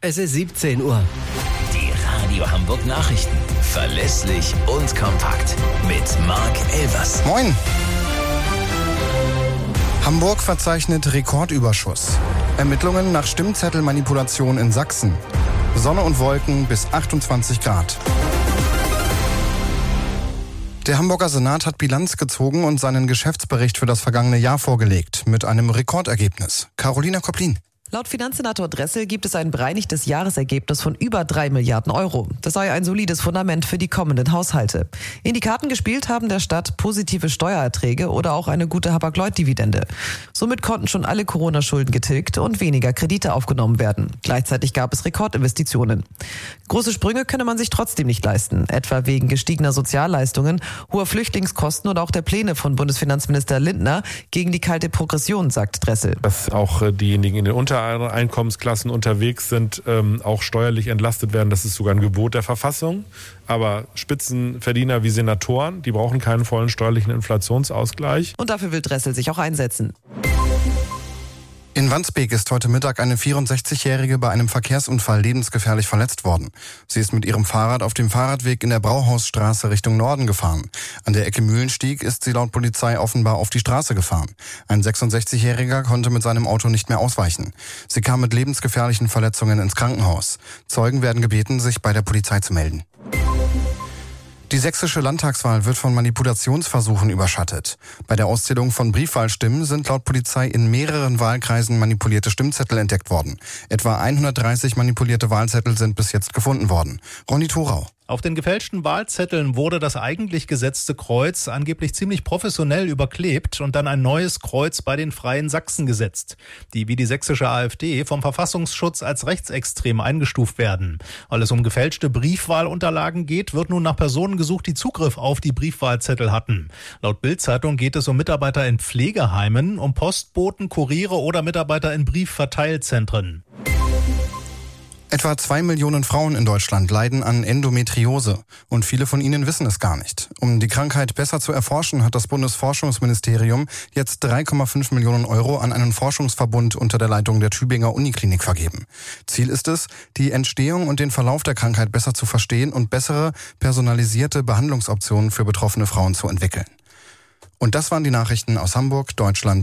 Es ist 17 Uhr. Die Radio Hamburg Nachrichten. Verlässlich und kompakt. Mit Marc Elvers. Moin. Hamburg verzeichnet Rekordüberschuss. Ermittlungen nach Stimmzettelmanipulation in Sachsen. Sonne und Wolken bis 28 Grad. Der Hamburger Senat hat Bilanz gezogen und seinen Geschäftsbericht für das vergangene Jahr vorgelegt. Mit einem Rekordergebnis. Carolina Koplin. Laut Finanzsenator Dressel gibt es ein bereinigtes Jahresergebnis von über 3 Milliarden Euro. Das sei ein solides Fundament für die kommenden Haushalte. In die Karten gespielt haben der Stadt positive Steuererträge oder auch eine gute Hapag-Lloyd-Dividende. Somit konnten schon alle Corona-Schulden getilgt und weniger Kredite aufgenommen werden. Gleichzeitig gab es Rekordinvestitionen. Große Sprünge könne man sich trotzdem nicht leisten, etwa wegen gestiegener Sozialleistungen, hoher Flüchtlingskosten oder auch der Pläne von Bundesfinanzminister Lindner gegen die kalte Progression, sagt Dressel. Dass auch diejenigen in den Einkommensklassen unterwegs sind, auch steuerlich entlastet werden. Das ist sogar ein Gebot der Verfassung. Aber Spitzenverdiener wie Senatoren, die brauchen keinen vollen steuerlichen Inflationsausgleich. Und dafür will Dressel sich auch einsetzen. In Wandsbek ist heute Mittag eine 64-Jährige bei einem Verkehrsunfall lebensgefährlich verletzt worden. Sie ist mit ihrem Fahrrad auf dem Fahrradweg in der Brauhausstraße Richtung Norden gefahren. An der Ecke Mühlenstieg ist sie laut Polizei offenbar auf die Straße gefahren. Ein 66-Jähriger konnte mit seinem Auto nicht mehr ausweichen. Sie kam mit lebensgefährlichen Verletzungen ins Krankenhaus. Zeugen werden gebeten, sich bei der Polizei zu melden. Die sächsische Landtagswahl wird von Manipulationsversuchen überschattet. Bei der Auszählung von Briefwahlstimmen sind laut Polizei in mehreren Wahlkreisen manipulierte Stimmzettel entdeckt worden. Etwa 130 manipulierte Wahlzettel sind bis jetzt gefunden worden. Ronny Thorau. Auf den gefälschten Wahlzetteln wurde das eigentlich gesetzte Kreuz angeblich ziemlich professionell überklebt und dann ein neues Kreuz bei den Freien Sachsen gesetzt, die wie die sächsische AfD vom Verfassungsschutz als rechtsextrem eingestuft werden. Weil es um gefälschte Briefwahlunterlagen geht, wird nun nach Personen gesucht, die Zugriff auf die Briefwahlzettel hatten. Laut Bild-Zeitung geht es um Mitarbeiter in Pflegeheimen, um Postboten, Kuriere oder Mitarbeiter in Briefverteilzentren. Etwa 2 Millionen Frauen in Deutschland leiden an Endometriose und viele von ihnen wissen es gar nicht. Um die Krankheit besser zu erforschen, hat das Bundesforschungsministerium jetzt 3,5 Millionen Euro an einen Forschungsverbund unter der Leitung der Tübinger Uniklinik vergeben. Ziel ist es, die Entstehung und den Verlauf der Krankheit besser zu verstehen und bessere, personalisierte Behandlungsoptionen für betroffene Frauen zu entwickeln. Und das waren die Nachrichten aus Hamburg, Deutschland